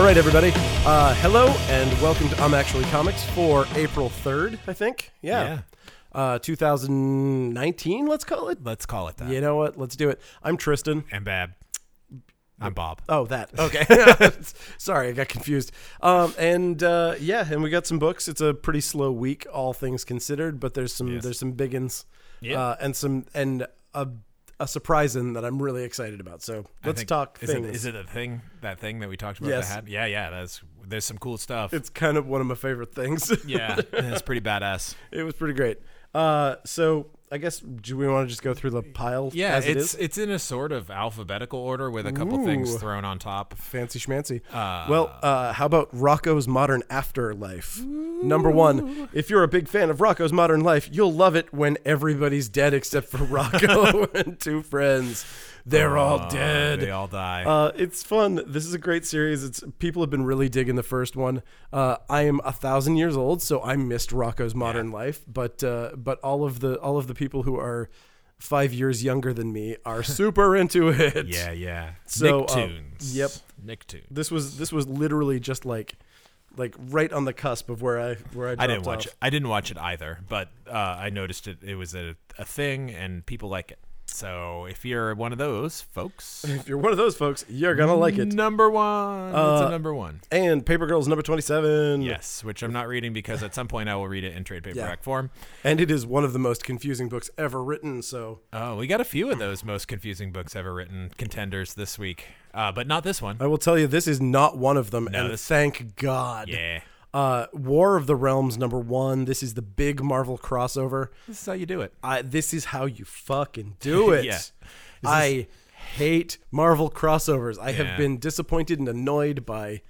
right, everybody. Hello and welcome to I'm Actually Comics for April 3rd, I think. Yeah. 2019, let's call it. Let's call it that. You know what? Let's do it. I'm Tristan. And Bab. I'm Bob. Oh, that. Okay. Sorry, I got confused. And we got some books. It's a pretty slow week, all things considered, but there's some big uns. Yeah. And a surprise in that I'm really excited about. So let's talk things. Is it that thing that we talked about? Yes. That had? Yeah. There's some cool stuff. It's kind of one of my favorite things. Yeah, it's pretty badass. It was pretty great. So I guess, do we want to just go through the pile? Yeah, it's it's in a sort of alphabetical order with a couple things thrown on top. Fancy schmancy. How about Rocko's Modern Afterlife? Number 1. If you're a big fan of Rocko's Modern Life, you'll love it when everybody's dead except for Rocko and 2 friends. They're all dead. They all die. It's fun. This is a great series. People have been really digging the first one. I am 1,000 years old, so I missed Rocko's Modern Life. But all of the people who are 5 years younger than me are super into it. Yeah. So, Nicktoons. Yep. Nicktoons. This was literally just like right on the cusp of where I dropped I didn't watch off. it. I didn't watch it either, but I noticed it was a thing and people like it. So if you're one of those folks, you're gonna like it. Number 1. It's a number 1. And Paper Girls number 27. Yes, which I'm not reading because at some point I will read it in trade paperback form. And it is one of the most confusing books ever written. So we got a few of those most confusing books ever written contenders this week, but not this one. I will tell you, this is not one of them, and thank God. Yeah. War of the Realms number 1. This is the big Marvel crossover. This is how you do it. This is how you fucking do it. Yeah. I hate Marvel crossovers. I have been disappointed and annoyed by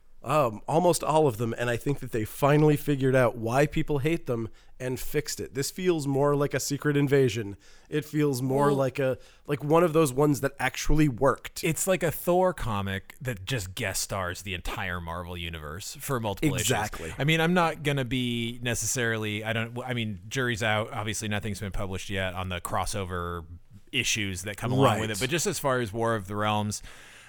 almost all of them, and I think that they finally figured out why people hate them and fixed it. This feels more like a Secret Invasion. It feels more like one of those ones that actually worked. It's like a Thor comic that just guest stars the entire Marvel universe for multiple issues. Exactly. I mean, I'm not going to be necessarily, jury's out. Obviously, nothing's been published yet on the crossover issues that come along with it. But just as far as War of the Realms,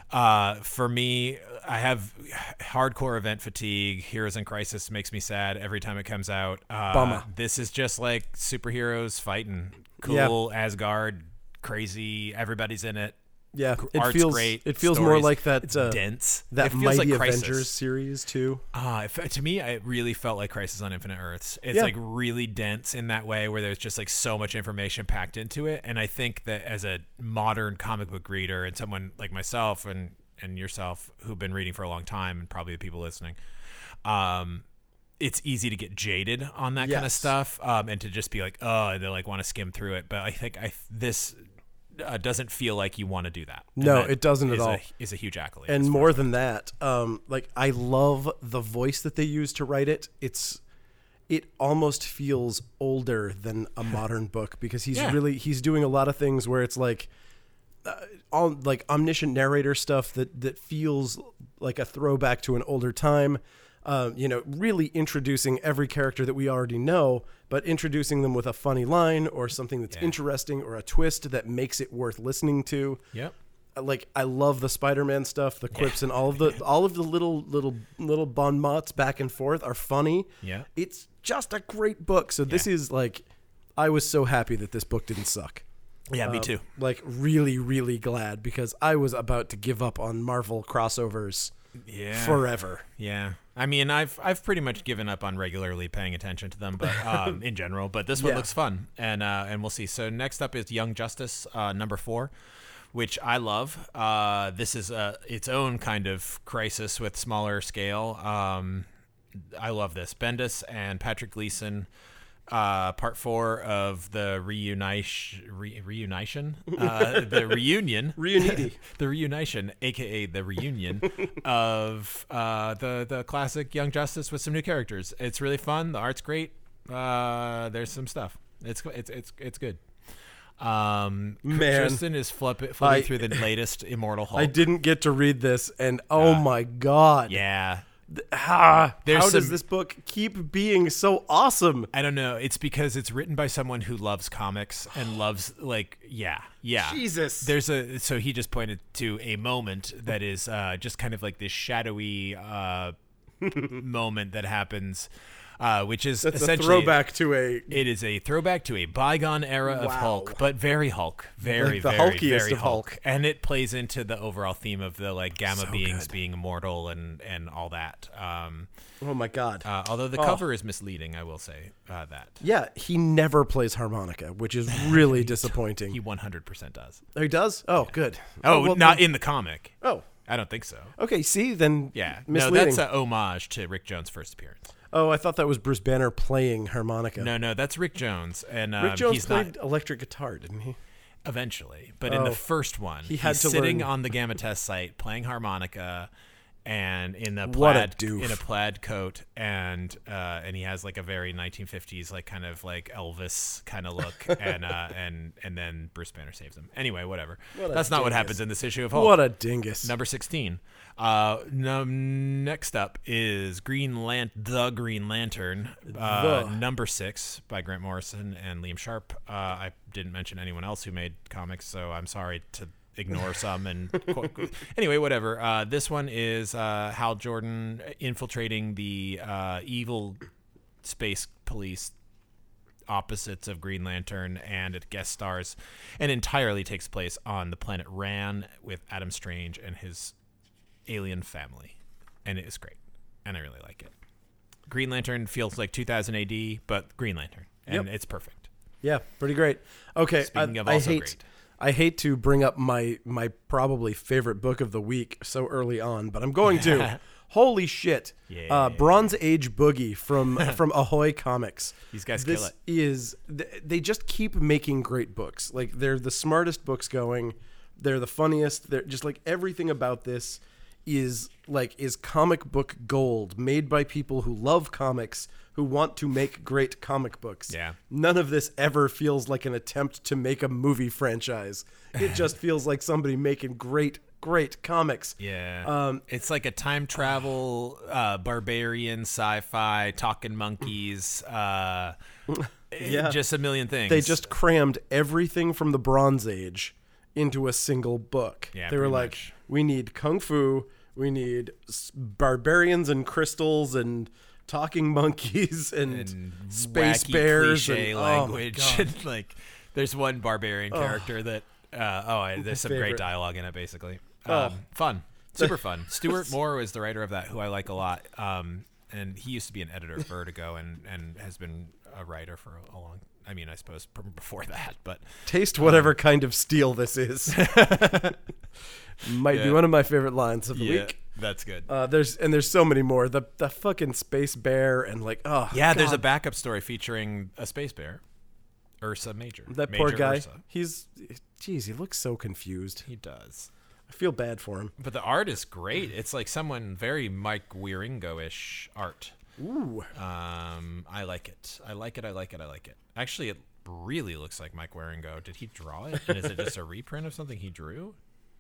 for me, I have hardcore event fatigue. Heroes in Crisis makes me sad every time it comes out. Bummer. This is just like superheroes fighting. Cool, Asgard, crazy, everybody's in it. Yeah, Art's feels great. It feels Stories, more like that. It's dense. That it feels Mighty like Crisis. Avengers series too. To me, it really felt like Crisis on Infinite Earths. It's like really dense in that way, where there's just like so much information packed into it. And I think that as a modern comic book reader and someone like myself and yourself who've been reading for a long time, and probably the people listening, it's easy to get jaded on that kind of stuff, and to just be like, they like want to skim through it. But I think this doesn't feel like you want to do that. No, it doesn't at all. Is a huge accolade. And more than that, I love the voice that they use to write it. It almost feels older than a modern book because he's doing a lot of things where it's like omniscient narrator stuff that feels like a throwback to an older time. Really introducing every character that we already know, but introducing them with a funny line or something that's interesting or a twist that makes it worth listening to. Yep. I love the Spider-Man stuff, the quips, and all of the little bon mots back and forth are funny. Yeah. It's just a great book. So this is I was so happy that this book didn't suck. Yeah, me too. Really, really glad because I was about to give up on Marvel crossovers forever. Yeah. I mean, I've pretty much given up on regularly paying attention to them, but in general. But this one looks fun, and we'll see. So next up is Young Justice, number 4, which I love. This is its own kind of crisis with smaller scale. I love this. Bendis and Patrick Gleason. Part 4 of the reunition, the reunion, the reunition, aka the reunion of the classic Young Justice with some new characters. It's really fun. The art's great. There's some stuff. It's good. Man, Tristan is flipping through the latest Immortal Hulk. I didn't get to read this, and oh my God, yeah. How There's does some- this book keep being so awesome? I don't know. It's because it's written by someone who loves comics and loves yeah. Jesus. So he just pointed to a moment that is just kind of like this shadowy moment that happens, which is That's a essentially throwback to a... It is a throwback to a bygone era of Wow. Hulk, but very Hulk, very, Like the very, hulkiest very of Hulk. Hulk. And it plays into the overall theme of the gamma So beings good. being immortal and all that. Oh my God. Although the cover is misleading, I will say that. Yeah, he never plays harmonica, which is really disappointing. He 100% does. Oh, he does? Oh, good. Oh, well, not in the comic. Oh, I don't think so. okay. See, then Yeah. misleading. No, that's a homage to Rick Jones' first appearance. Oh, I thought that was Bruce Banner playing harmonica. No, that's Rick Jones. And Rick Jones he's played not electric guitar, didn't he? eventually. But in the Oh. first one, He had he's to sitting learn- on the Gamma Test site playing harmonica and in a What a plaid doof. in a plaid coat and he has like a very 1950s kind of Elvis kind of look and then Bruce Banner saves him. Anyway, whatever. That's not what dingus. happens in this issue of Hulk. What a dingus. Number 16. Next up is The Green Lantern, number 6 by Grant Morrison and Liam Sharp. I didn't mention anyone else who made comics, so I'm sorry to ignore some. And anyway, whatever. This one is Hal Jordan infiltrating the evil space police opposites of Green Lantern, and it guest stars and entirely takes place on the planet Rann with Adam Strange and his alien family, and it is great, and I really like it. Green Lantern feels like 2000 AD, but Green Lantern, and it's perfect. Yeah, pretty great. Okay, Speaking of also great. I hate to bring up my probably favorite book of the week so early on, but I'm going to. Holy shit! Yeah. Bronze Age Boogie from Ahoy Comics. These guys this kill it. Is they just keep making great books. Like, they're the smartest books going. They're the funniest. They're just like everything about this is comic book gold, made by people who love comics, who want to make great comic books. Yeah. None of this ever feels like an attempt to make a movie franchise. It just feels like somebody making great comics. Yeah. It's like a time travel, barbarian, sci-fi, talking monkeys, just a million things. They just crammed everything from the Bronze Age into a single book. Yeah, they were pretty like, much. we need kung fu, we need barbarians and crystals and talking monkeys and space wacky bears cliche and language. Oh my God. And, like, there's one barbarian character that there's some favorite. great dialogue in it, basically. Oh. Fun, super fun. Stuart Moore is the writer of that, who I like a lot. And he used to be an editor of Vertigo and has been a writer for a long. I mean, I suppose before that, but Taste whatever kind of steel this is. Might be one of my favorite lines of the week. that's good. There's so many more. The fucking space bear and There's a God. backup story featuring a space bear, Ursa Major. That Major poor guy. Ursa. He looks so confused. He does. I feel bad for him. But the art is great. It's like someone very Mike Wieringo-ish art. Ooh. I like it. I like it. Actually, it really looks like Mike Wieringo. Did he draw it? And is it just a reprint of something he drew?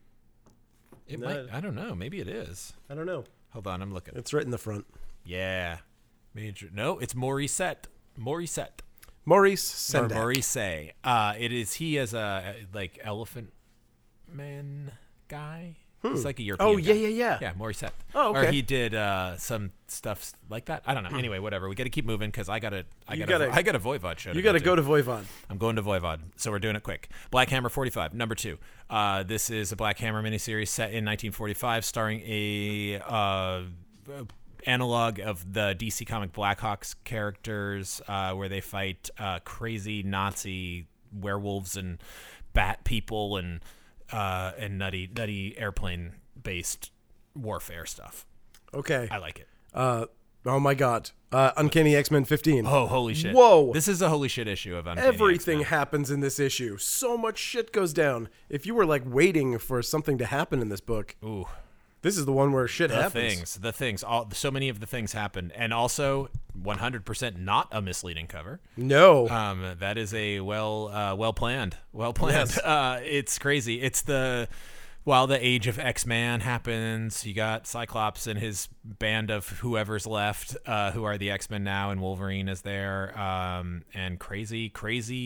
It might. I don't know. Maybe it is. I don't know. Hold on, I'm looking. It's right in the front. Yeah. Major. No, it's Morissette. Maurice Or Sendak. Maurice. It is he as a elephant man guy. He's like a European. Oh, guy. yeah. Yeah, Morissette. Oh, Or okay. he did some stuff like that. I don't know. Anyway, whatever. We got to keep moving because I got a Voivod show. You got to go to Voivod. I'm going to Voivod, so we're doing it quick. Black Hammer 45, number 2. This is a Black Hammer miniseries set in 1945, starring a analog of the DC comic Blackhawks characters, where they fight crazy Nazi werewolves and bat people and nutty airplane based warfare stuff. Okay. I like it. Oh my God. Uncanny X-Men 15. Oh, holy shit. Whoa. This is a holy shit issue of Uncanny Everything X-Men. happens in this issue. So much shit goes down. If you were waiting for something to happen in this book, Ooh. this is the one where shit happens. The things, so many of the things happen, and also 100% not a misleading cover. No. That is a well planned. Yes. It's crazy. It's the while the age of X-Man happens, you got Cyclops and his band of whoever's left, who are the X-Men now, and Wolverine is there, and crazy,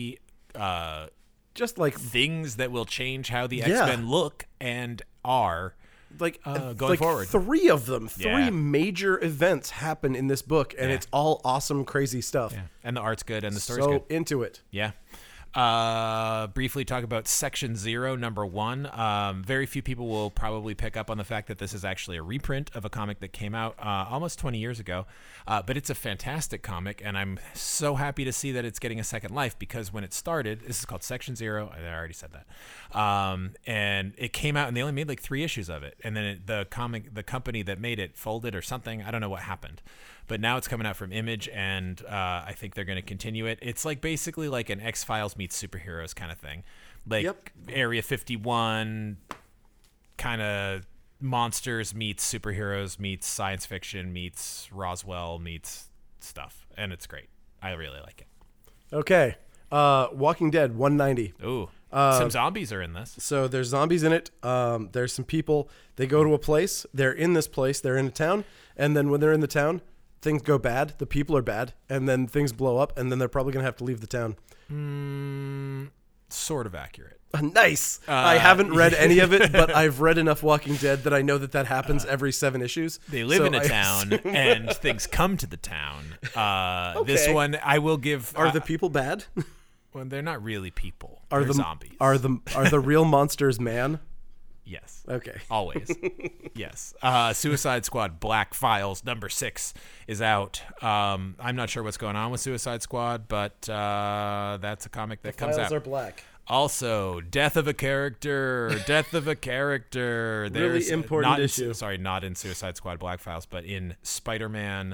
just like things that will change how the X-Men look and are. Like going forward. Three of them, three major events happen in this book, and it's all awesome, crazy stuff. Yeah. And the art's good, and the story's so good. Into it. Yeah. Briefly talk about Section 0, number 1. Very few people will probably pick up on the fact that this is actually a reprint of a comic that came out almost 20 years ago. But it's a fantastic comic, and I'm so happy to see that it's getting a second life, because when it started, this is called Section 0. I already said that. And it came out, and they only made like 3 issues of it. And then the company that made it folded or something. I don't know what happened. But now it's coming out from Image, and I think they're going to continue it. It's like basically like an X-Files meets superheroes kind of thing. Like Area 51 kind of monsters meets superheroes meets science fiction meets Roswell meets stuff. And it's great. I really like it. Okay. Walking Dead 190. Ooh. Some zombies are in this. So there's zombies in it. There's some people. They go to a place. They're in this place. They're in a town. And then when they're in the town, things go bad. The people are bad. And then things blow up. And then they're probably going to have to leave the town. Sort of accurate. Nice. I haven't read any of it, but I've read enough Walking Dead that I know that happens every 7 issues. They live in a town, and things come to the town. This one, I will give... Are the people bad? Well, they're not really people. They're zombies. Are the real monsters man? Yes. Okay. Always. Yes. Suicide Squad Black Files number 6 is out. I'm not sure what's going on with Suicide Squad, but that's a comic that comes out. Files are black. Also, Death of a Character. Really important issue. Sorry, not in Suicide Squad Black Files, but in Spider-Man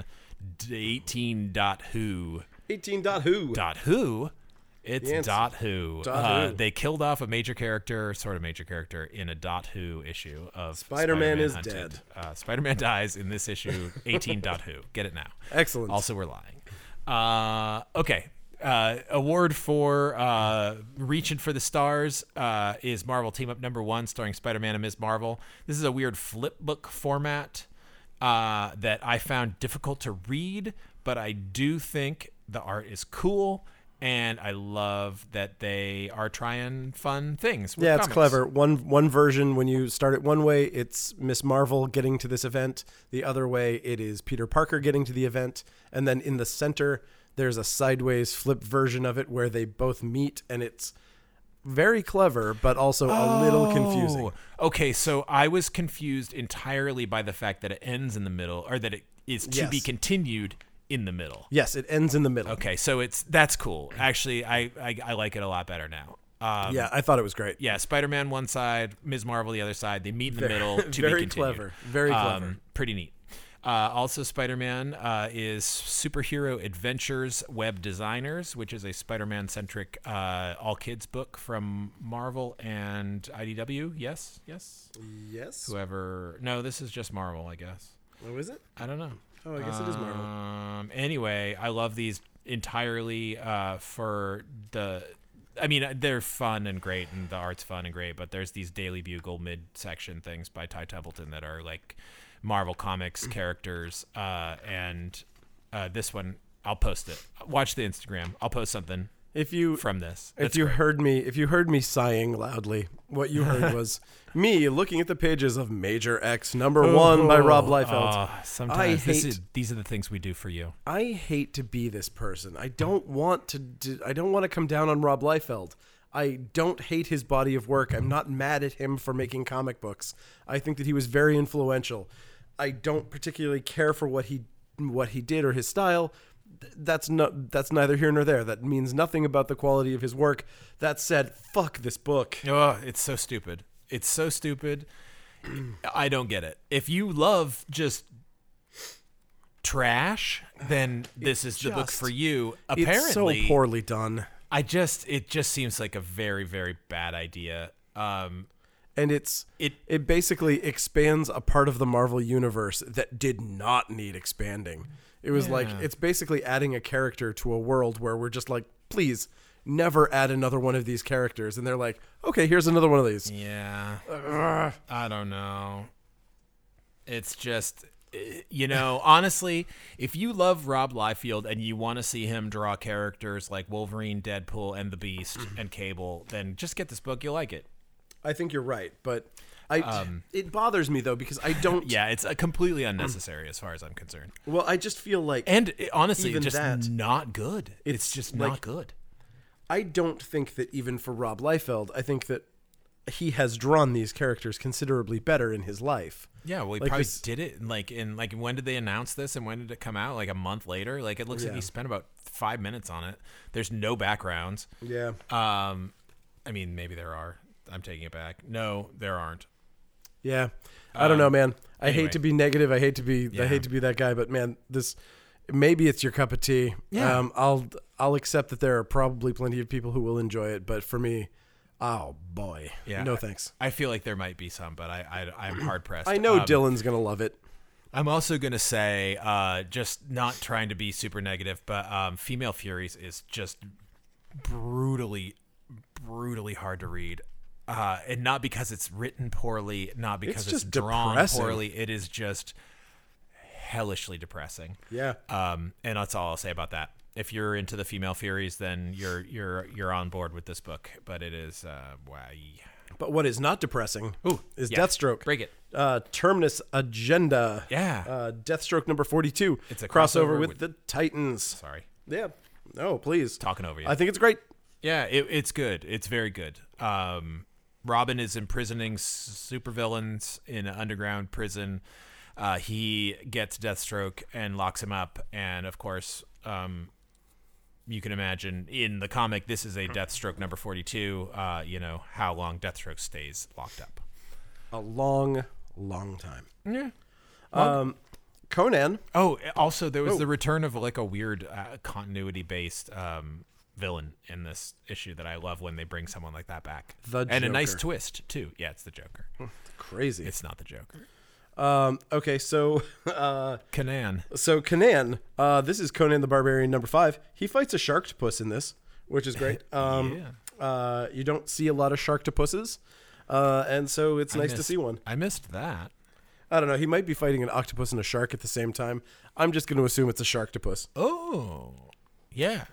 18.who. 18.who. It's .who. They killed off a major character, sort of major character, in a .who issue of Spider-Man is Hunted. Dead. Spider-Man dies in this issue, 18.who. Get it now. Excellent. Also, we're lying. Okay. Award for Reaching for the Stars is Marvel Team Up number 1, starring Spider-Man and Ms. Marvel. This is a weird flip book format that I found difficult to read, but I do think the art is cool. And I love that they are trying fun things with comics. It's clever. One version, when you start it one way, it's Miss Marvel getting to this event. The other way, it is Peter Parker getting to the event. And then in the center, there's a sideways flip version of it where they both meet, and it's very clever, but also a little confusing. Okay, so I was confused entirely by the fact that it ends in the middle, or that it is to be continued in the middle. Yes, it ends in the middle. Okay, so that's cool. Actually, I like it a lot better now. I thought it was great. Yeah, Spider-Man one side, Ms. Marvel the other side. They meet in the middle to very be continued. Very clever. Pretty neat. Also, Spider-Man is Superhero Adventures Web Designers, which is a Spider-Man-centric all-kids book from Marvel and IDW. Yes? Whoever... No, this is just Marvel, I guess. Oh, is it? I don't know. Oh, I guess it is Marvel. Anyway, I love these entirely for the... I mean, they're fun and great, and the art's fun and great, but there's these Daily Bugle mid-section things by Ty Templeton that are like Marvel Comics characters, and this one, I'll post it. Watch the Instagram. I'll post something from this. If you heard me sighing loudly, what you heard was me looking at the pages of Major X #1 by Rob Liefeld. Sometimes these are the things we do for you. I hate to be this person. I don't want to come down on Rob Liefeld. I don't hate his body of work. I'm not mad at him for making comic books. I think that he was very influential. I don't particularly care for what he did or his style. That's neither here nor there. That means nothing about the quality of his work. That said, fuck this book. Oh, it's so stupid. It's so stupid. I don't get it. If you love just trash, then this is the book for you. Apparently, it's so poorly done. It just seems like a very, very bad idea. And it basically expands a part of the Marvel universe that did not need expanding. It was like, it's basically adding a character to a world where we're just like, please never add another one of these characters. And they're like, okay, here's another one of these. Yeah. I don't know. It's just, honestly, if you love Rob Liefeld and you want to see him draw characters like Wolverine, Deadpool, and the Beast and Cable, then just get this book. You'll like it. I think you're right, but it bothers me though because I don't. Yeah, it's completely unnecessary as far as I'm concerned. Well, I just feel like, and honestly, even just that, not good. It's just not good. I don't think that even for Rob Liefeld, I think that he has drawn these characters considerably better in his life. Yeah, well, he probably did it in when did they announce this and when did it come out? Like a month later? Like it looks like he spent about 5 minutes on it. There's no backgrounds. Yeah. I mean, maybe there are. I'm taking it back. No, there aren't. Yeah. I don't know, man. I anyway. hate to be negative. I hate to be that guy, but man, maybe it's your cup of tea. Yeah. I'll accept that there are probably plenty of people who will enjoy it, but for me, oh boy. Yeah. No thanks. I feel like there might be some, but I'm hard pressed. I know Dylan's going to love it. I'm also going to say, just not trying to be super negative, but Female Furies is just brutally hard to read. And not because it's written poorly, not because it's drawn depressing. poorly. It is just hellishly depressing. Yeah. And that's all I'll say about that. If you're into the Female Furies, then you're on board with this book. But it is But what is not depressing is Deathstroke. Break it. Terminus Agenda. Yeah. Deathstroke number 42. It's a crossover with the Titans. Sorry. Yeah. No, please. Talking over you. I think it's great. Yeah, it's good. It's very good. Robin is imprisoning supervillains in an underground prison. He gets Deathstroke and locks him up. And, of course, you can imagine in the comic, this is a Deathstroke number 42, how long Deathstroke stays locked up. A long, long time. Yeah. Conan. Oh, also, there was the return of like a weird continuity-based villain in this issue that I love when they bring someone like that back. The and Joker. A nice twist, too. Yeah, it's the Joker. Crazy. It's not the Joker. Okay, so Conan. So Conan, this is Conan the Barbarian number 5. He fights a sharktopus in this, which is great. You don't see a lot of sharktopusses, and so it's nice to see one. I missed that. I don't know. He might be fighting an octopus and a shark at the same time. I'm just going to assume it's a sharktopus. Oh, yeah.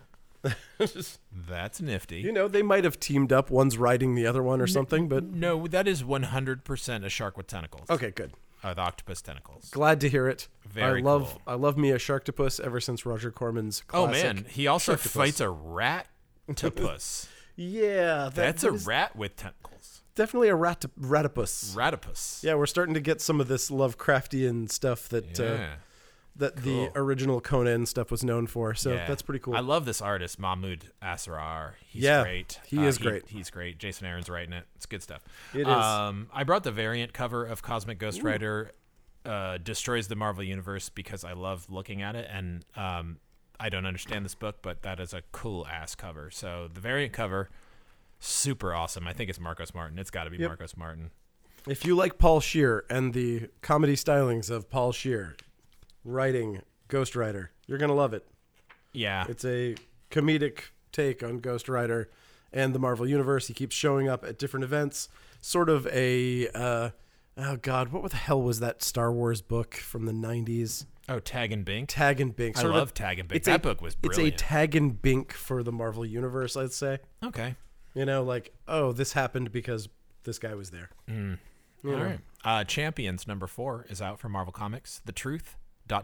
That's nifty. They might have teamed up. One's riding the other one or something, but no, that is 100% a shark with tentacles. Okay, good. The octopus tentacles. Glad to hear it. Very cool. cool. I love me a sharktopus ever since Roger Corman's classic. Oh man, he also Sharktopus. fights a rat-topus. Yeah, that's a rat with tentacles. Definitely a ratopus. Ratopus. Yeah, we're starting to get some of this Lovecraftian stuff that the original Conan stuff was known for. So that's pretty cool. I love this artist, Mahmoud Asrar. He's great. He is great. He's great. Jason Aaron's writing it. It's good stuff. It is. I brought the variant cover of Cosmic Ghost Rider Destroys the Marvel Universe because I love looking at it. And I don't understand this book, but that is a cool-ass cover. So the variant cover, super awesome. I think it's Marcos Martin. It's got to be Marcos Martin. If you like Paul Scheer and the comedy stylings of Paul Scheer writing Ghost Rider, you're going to love it. Yeah. It's a comedic take on Ghost Rider and the Marvel Universe. He keeps showing up at different events. Sort of a, oh God, what the hell was that Star Wars book from the 90s? Oh, Tag and Bink? Tag and Bink. I love Tag and Bink. That book was brilliant. It's a Tag and Bink for the Marvel Universe, I'd say. Okay. Like, oh, this happened because this guy was there. All right. Champions number 4 is out from Marvel Comics. The Truth, ...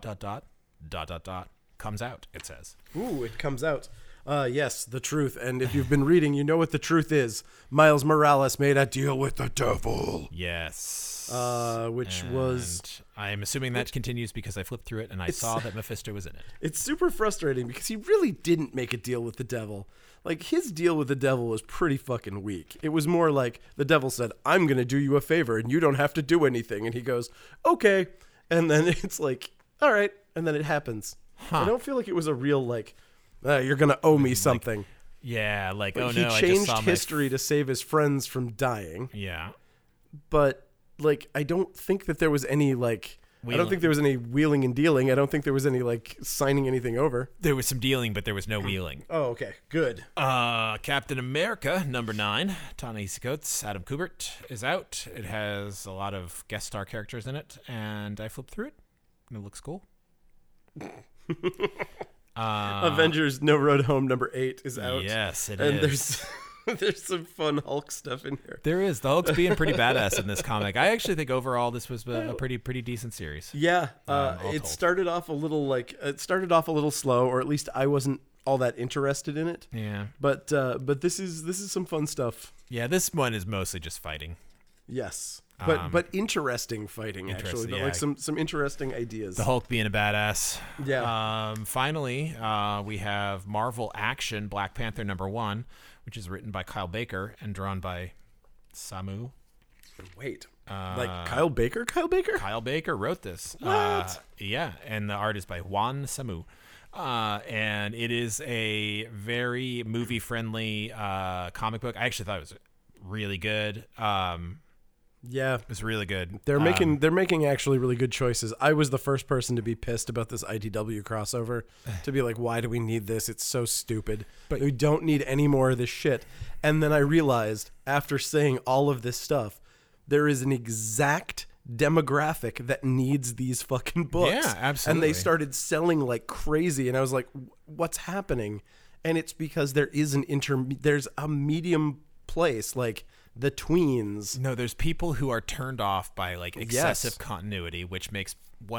comes out, it says. Ooh, it comes out. Yes, The Truth. And if you've been reading, you know what The Truth is. Miles Morales made a deal with the devil. Yes. Which was... I'm assuming that continues because I flipped through it and I saw that Mephisto was in it. It's super frustrating because he really didn't make a deal with the devil. Like, his deal with the devil was pretty fucking weak. It was more like the devil said, I'm going to do you a favor and you don't have to do anything. And he goes, okay. And then it's like, all right. And then it happens. I don't feel like it was a real, like, you're going to owe me something. He changed history to save his friends from dying. Yeah. But, like, I don't think that there was any, like... I don't think there was any wheeling and dealing. I don't think there was any like signing anything over. There was some dealing, but there was no wheeling. Oh, okay. Good. Captain America, number 9, Ta-Nehisi Coates, Adam Kubert, is out. It has a lot of guest star characters in it, and I flipped through it, and it looks cool. Avengers No Road Home number 8 is out. Yes, it and is. There's some fun Hulk stuff in here. There is. The Hulk's being pretty badass in this comic. I actually think overall this was a pretty decent series. Yeah, it started off a little slow, or at least I wasn't all that interested in it. Yeah. But this is some fun stuff. Yeah, this one is mostly just fighting. Yes. But interesting fighting, actually. But yeah. like some interesting ideas. The Hulk being a badass. Yeah. Finally, we have Marvel Action Black Panther number 1, which is written by Kyle Baker and drawn by Samu. Wait. Like Kyle Baker? Kyle Baker? Kyle Baker wrote this. What? Yeah, and the art is by Juan Samu. And it is a very movie-friendly comic book. I actually thought it was really good. Yeah, it was really good. They're making actually really good choices. I was the first person to be pissed about this IDW crossover, to be like, why do we need this? It's so stupid. But we don't need any more of this shit. And then I realized, after saying all of this stuff, there is an exact demographic that needs these fucking books. Yeah, absolutely. And they started selling like crazy, and I was like, what's happening? And it's because there is there's a medium place, like the tweens. No, there's people who are turned off by like excessive continuity, which makes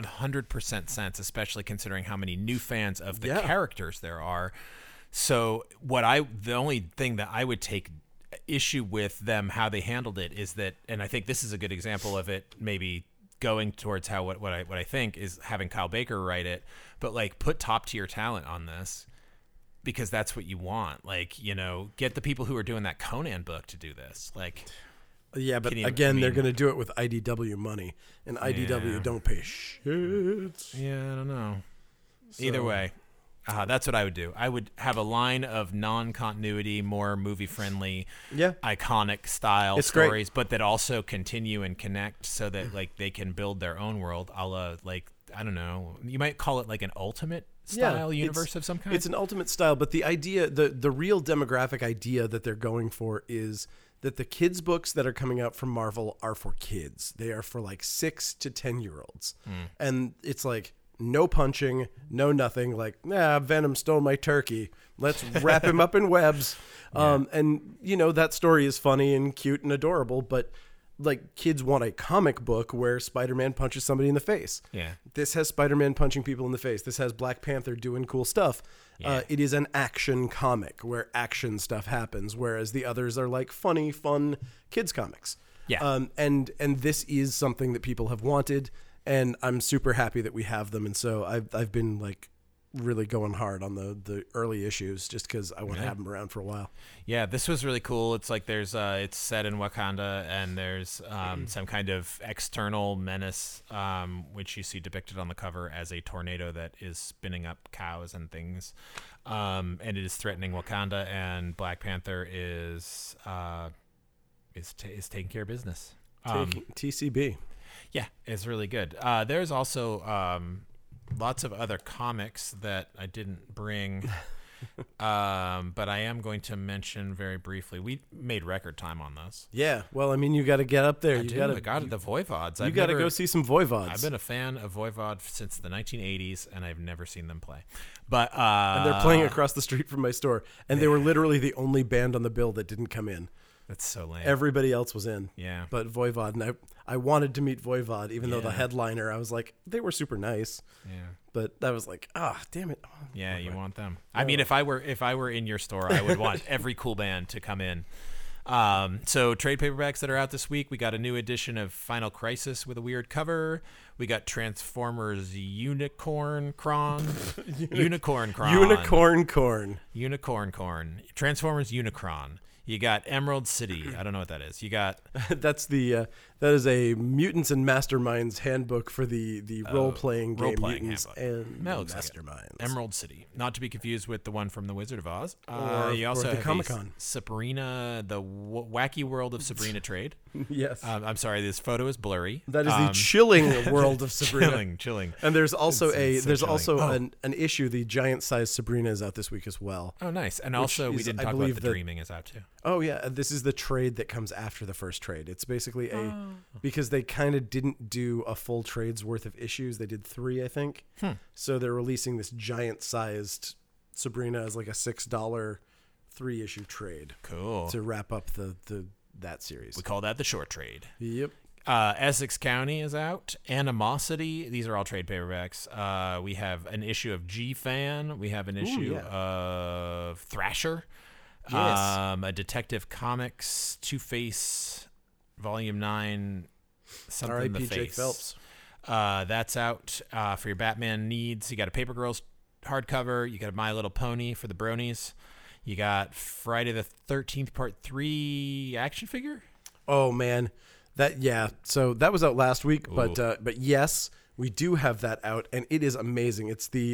100% sense, especially considering how many new fans of the characters there are. So the only thing that I would take issue with them, how they handled it, is that, and I think this is a good example of it, maybe going towards how what I think is having Kyle Baker write it, but like put top tier talent on this. Because that's what you want. Like, you know, get the people who are doing that Conan book to do this. Like, yeah, but again, they're going to do it with IDW money, and IDW don't pay shit. Yeah, I don't know. So. Either way, that's what I would do. I would have a line of non-continuity, more movie-friendly, iconic style stories, but that also continue and connect so that like they can build their own world. A la, like, I don't know, you might call it like an ultimate style universe of some kind. It's an ultimate style, but the idea, the real demographic idea that they're going for is that the kids' books that are coming out from Marvel are for kids. They are for like 6 to 10-year-olds. And it's like no punching, no nothing, like, Venom stole my turkey. Let's wrap him up in webs. And, you know, that story is funny and cute and adorable, but like kids want a comic book where Spider-Man punches somebody in the face. Yeah. This has Spider-Man punching people in the face. This has Black Panther doing cool stuff. Yeah. It is an action comic where action stuff happens, whereas the others are like funny, fun kids comics. Yeah. And this is something that people have wanted, and I'm super happy that we have them. And so I've been like really going hard on the early issues just because I want to have them around for a while. Yeah, this was really cool. It's like there's it's set in Wakanda, and there's some kind of external menace, which you see depicted on the cover as a tornado that is spinning up cows and things, and it is threatening Wakanda. And Black Panther is taking care of business. TCB. Yeah, it's really good. There's also lots of other comics that I didn't bring, but I am going to mention very briefly. We made record time on this. Yeah, well, I mean, you got to get up there. I got it. The Voivods. You got to go see some Voivods. I've been a fan of Voivod since the 1980s, and I've never seen them play. But and they're playing across the street from my store, and they were literally the only band on the bill that didn't come in. That's so lame. Everybody else was in. Yeah. But Voivod, and I wanted to meet Voivod, even though the headliner, I was like, they were super nice. Yeah. But I was like, damn it. Yeah, you want them. I mean, if I were in your store, I would want every cool band to come in. So trade paperbacks that are out this week, we got a new edition of Final Crisis with a weird cover. We got Transformers Unicorn Corn. Transformers Unicron. You got Emerald City. I don't know what that is. You got that's the That is a Mutants and Masterminds handbook for the role-playing game Mutants and Masterminds. Emerald City. Not to be confused with the one from The Wizard of Oz. You or also the have Comic-Con. Sabrina, the Wacky World of Sabrina trade. Yes. I'm sorry, this photo is blurry. That is the chilling world of Sabrina. Chilling. And there's also chilling. an issue, the giant-sized Sabrina is out this week as well. Oh, nice. And also, we didn't talk about The Dreaming is out too. Oh, yeah. This is the trade that comes after the first trade. It's basically because they kind of didn't do a full trade's worth of issues. They did 3, I think. So they're releasing this giant-sized Sabrina as like a $6 3-issue trade. Cool. To wrap up that series. We call that the short trade. Yep. Essex County is out. Animosity. These are all trade paperbacks. We have an issue of G-Fan. We have an issue of Thrasher. Yes. A Detective Comics, Two-Face, Volume 9, something R.I.P. the face. Jake Phelps. That's out for your Batman needs. You got a Paper Girls hardcover. You got a My Little Pony for the bronies. You got Friday the 13th Part 3 action figure. Oh, man. So that was out last week, but yes, we do have that out, and it is amazing. It's the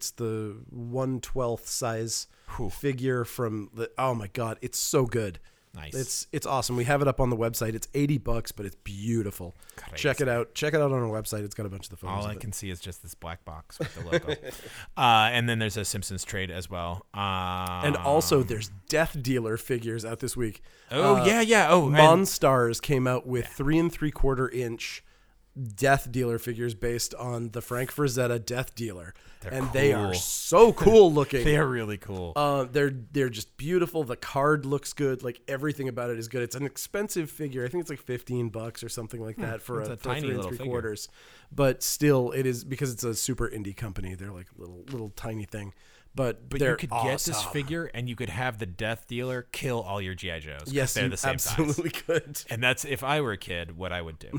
1/12 size figure from oh my god, it's so good. Nice. It's awesome. We have it up on the website. It's $80, but it's beautiful. Crazy. Check it out. Check it out on our website. It's got a bunch of the photos. All I can see is just this black box with the logo. And then there's a Simpsons trade as well. And also there's Death Dealer figures out this week. Oh yeah. Oh, Monstars came out with 3 3/4 inch Death Dealer figures based on the Frank Frazetta Death Dealer. They are so cool looking. They are really cool. They're just beautiful. The card looks good. Like everything about it is good. It's an expensive figure. I think it's like $15 or something like that for a tiny 3 little 3/4. But still, it is because it's a super indie company. They're like little tiny thing. But you could awesome. get this figure and you could have the Death Dealer kill all your G.I. Joes. Yes, they're the same absolutely size. could. And that's, if I were a kid, what I would do.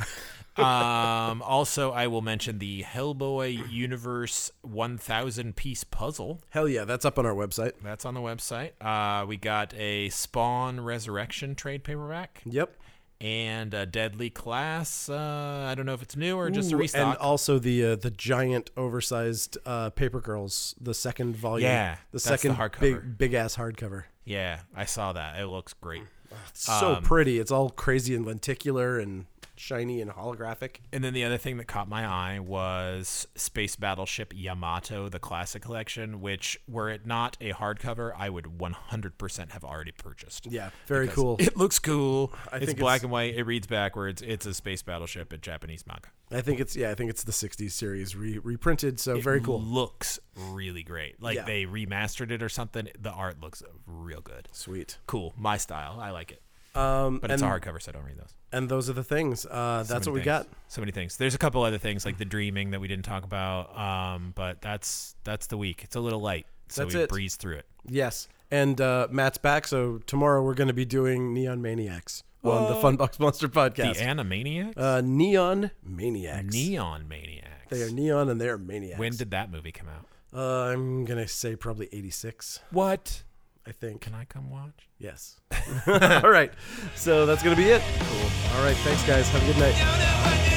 Also, I will mention the Hellboy Universe 1,000-piece puzzle. Hell yeah, that's up on our website. That's on the website. We got a Spawn Resurrection trade paperback. Yep. And a Deadly Class. I don't know if it's new or just a restock. And also the giant oversized Paper Girls, the second volume. Yeah, the second the hardcover. big ass hardcover. Yeah, I saw that. It looks great. It's so pretty. It's all crazy and lenticular and shiny and holographic. And then the other thing that caught my eye was Space Battleship Yamato, the Classic Collection, which, were it not a hardcover, I would 100% have already purchased. Yeah, very cool. It looks cool. It's think black and white. It reads backwards. It's a space battleship in Japanese manga. I think it's the 60s series reprinted, so very cool. Looks really great. Like they remastered it or something. The art looks real good. Sweet. Cool. My style. I like it. But it's a hardcover, so I don't read those. And those are the things. That's what we got. So many things. There's a couple other things like The Dreaming that we didn't talk about. But that's the week. It's a little light, so we breeze through it. Yes. And Matt's back, so tomorrow we're going to be doing Neon Maniacs on the Funbox Monster podcast. The Animaniacs? Neon Maniacs. Neon Maniacs. They are neon and they are maniacs. When did that movie come out? I'm going to say probably 86. What? I think. Can I come watch? Yes. All right. So that's going to be it. Cool. All right. Thanks, guys. Have a good night.